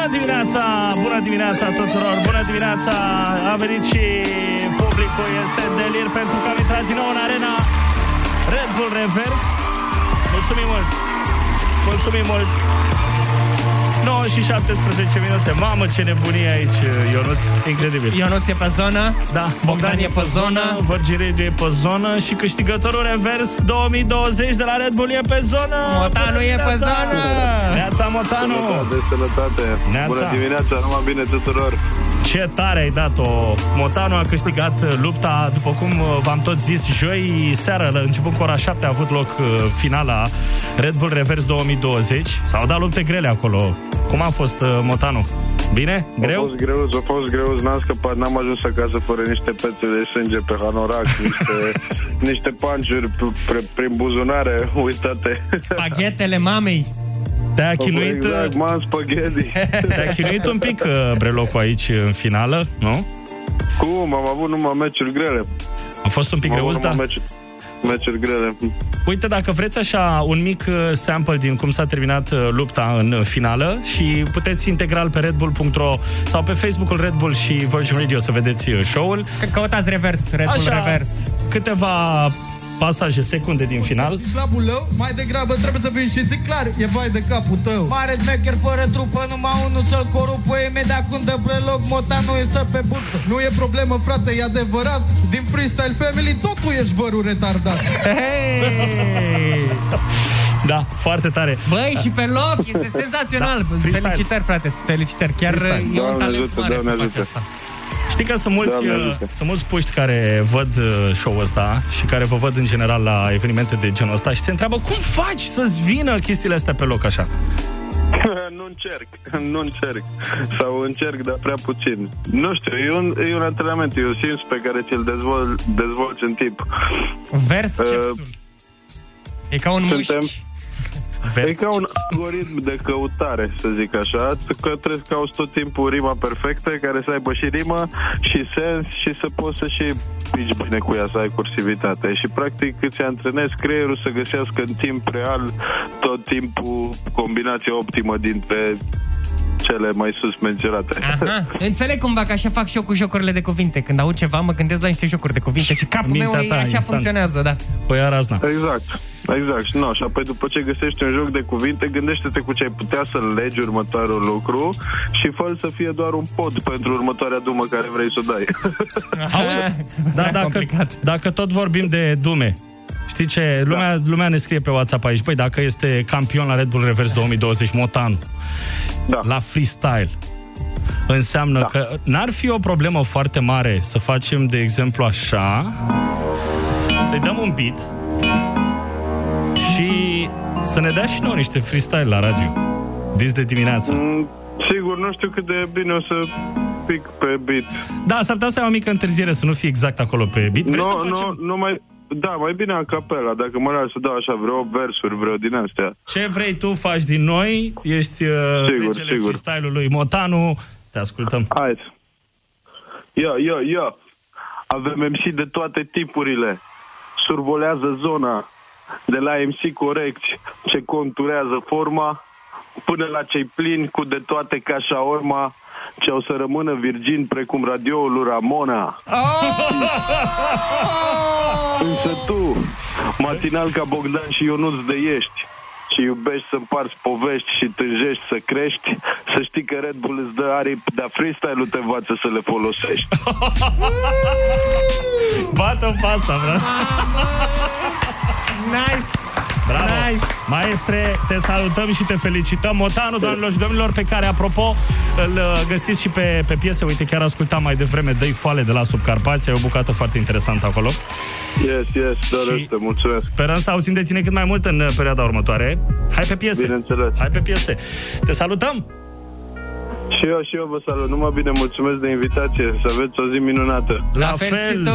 Bună dimineața! Bună dimineața tuturor! Bună dimineața! A venit și publicul, este delir pentru că am intrat din nou în arena Red Bull Reverse. Mulțumim mult! Mulțumim mult! 9 și 17 minute. Mamă, ce nebunie aici, Ionuț. Incredibil. Ionuț e pe zonă. Da, Bogdan e pe zonă. Virgin Radio e pe zonă. Și câștigătorul Reverse 2020 de la Red Bull e pe zonă. Motanu e pe zonă. Neața, Motanu. Sănătate. Neața. Bună dimineața, numai bine tuturor. Ce tare ai dat-o. Motanu a câștigat lupta. După cum v-am tot zis, joi seara, începând cu ora 7, a avut loc finala Red Bull Reverse 2020. S-au dat lupte grele acolo. Cum a fost, Motanu? Bine? Greu? A fost greu, n-am scăpat, n-am ajuns acasă fără niște pețe de sânge pe hanorac, niște panciuri prin buzunare, uitate. Spaghetele mamei. Te-a chinuit... Exact, spaghetti. Te-a chinuit un pic brelocul aici în finală, nu? Cum? Am avut numai meciuri grele. A fost un pic greu, da? Meciuri grele. Uite, dacă vreți așa un mic sample din cum s-a terminat lupta în finală și puteți integral pe redbull.ro sau pe Facebook-ul Red Bull și Virgin Radio să vedeți show-ul. Căutați Reverse, Red Bull Reverse. Câteva pasaje, secunde din final. La bulău, mai degrabă trebuie să vin și zic clar, e vai de capul tău. Mare șmecher fără trupă, numai unul să-l corupă. Imediat când dă preloc, Motanu stă pe burtă. Nu e problemă, frate, e adevărat. Din Freestyle Family, tot tu ești vărul retardat. Hey! Da, foarte tare. Băi, și pe loc, este senzațional. Da, felicitări, frate, felicitări. Chiar e un talent mare să faci asta. Știi că sunt mulți puști care văd show-ul ăsta și care vă văd în general la evenimente de genul ăsta și se întreabă cum faci să-ți vină chestiile astea pe loc așa? Nu încerc. Sau încerc, dar prea puțin. Nu știu, e un antrenament, e un simț pe care ți-l dezvolți în timp. Vers chipsul. E ca un mușchi. E ca un algoritm de căutare, să zic așa, că trebuie să cauți tot timpul rima perfectă, care să aibă și rimă și sens și să poți să și pici bine cu ea, să ai cursivitate. Și practic îți antrenezi creierul să găsească în timp real tot timpul combinația optimă dintre cele mai sus menționate. Aha, înțeleg cumva că așa fac și eu cu jocurile de cuvinte. Când aud ceva, mă gândesc la niște jocuri de cuvinte și capul meu așa instant funcționează, da. O ia razna. Exact. Și apoi după ce găsești un joc de cuvinte, gândește-te cu ce ai putea să legi următorul lucru și fă să fie doar un pod pentru următoarea dumă care vrei să o dai. Auzi? Da, dacă tot vorbim de dume, știi ce? Lumea ne scrie pe WhatsApp aici. Băi, dacă este campion la Red Bull Reverse 2020 Motanu la freestyle, înseamnă că n-ar fi o problemă foarte mare să facem, de exemplu, așa, să-i dăm un beat și să ne dea și nouă niște freestyle la radio de dimineață. Sigur, nu știu cât de bine o să pic pe beat. Da, s-ar putea să ai o mică întârziere, să nu fie exact acolo pe beat. Mai bine a capela, dacă mă las să dau așa vreo versuri, vreo din astea. Ce vrei tu, faci din noi, ești regele freestyle-ului Motanu, te ascultăm. Hai. Ia. Avem MC de toate tipurile. Survolează zona, de la MC corecți, ce conturează forma, până la cei plini cu de toate ca șaorma, ce o să rămână virgin precum radioul lui Ramona. Însă tu, matinal ca Bogdan și Ionuț de ești, și iubești să împarți povești și tânjești să crești, să știi că Red Bull îți dă aripi, dar freestyle-ul te învață să le folosești. Bată-o pe asta, bravo. Nice! Bravo! Nice. Maestre, te salutăm și te felicităm. Motanu, doamnelor și domnilor, pe care, apropo, îl găsiți și pe piese. Uite, chiar ascultam mai devreme Dă-i foale de la Subcarpația. E o bucată foarte interesantă acolo. Yes, doresc, mulțumesc. Sperăm să auzim de tine cât mai mult în perioada următoare. Hai pe piese. Bineînțeles. Hai pe piese. Te salutăm! Și eu vă salut. Numai bine, mulțumesc de invitație. Să aveți o zi minunată. La fel și tu.